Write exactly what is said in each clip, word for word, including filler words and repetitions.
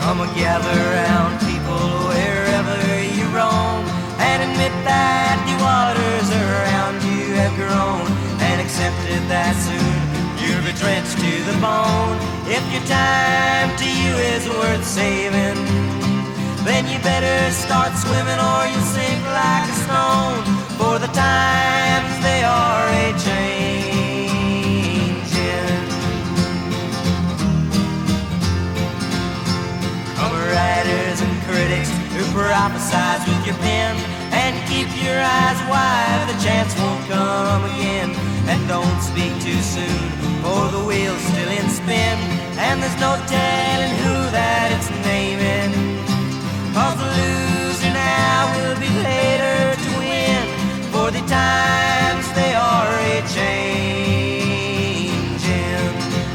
Come and gather round, people, wherever you roam, and admit that the waters around you have grown, and accepted that soon you'll be drenched to the bone. If your time to you is worth saving, then you better start swimming or you'll sink like a stone, for the times they are a-changing. Come writers and critics who prophesize with your pen, and keep your eyes wide, the chance won't come again. And don't speak too soon, for the wheel's still in spin, and there's no telling who that it's naming. Cause the loser now will be later to win, for the times they are a-changing.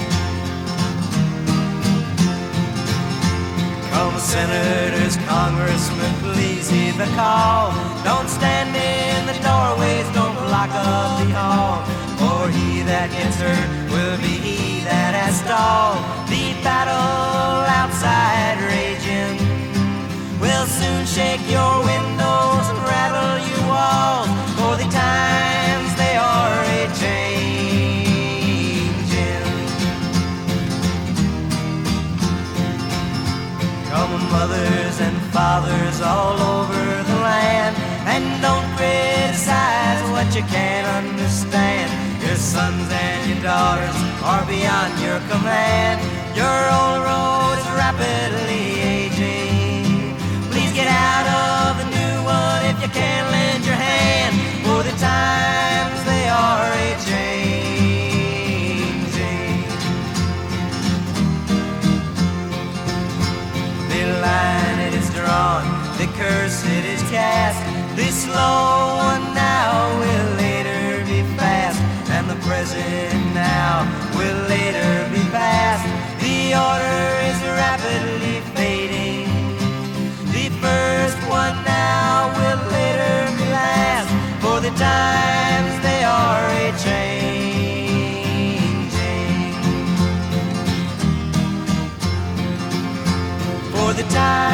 Come senators, congressmen, please heed the call. Don't stand in the doorways, don't block up the hall, for he that gets hurt will be he that has stalled. The battle outside raging will soon shake your windows and rattle your walls, for the times they are a-changing. Come mothers and fathers all over the land, and don't criticize what you can't understand. Your sons and your daughters are beyond your command. Your old road is rapidly aging. Please get out of the new one if you can lend your hand, for the times they are a-changing. The line it is drawn, the curse it is cast. This slow one now will later be fast, and the present now will later be past. The order is rapidly fading. The first one now will later be last, for the times they are a-changing. For the times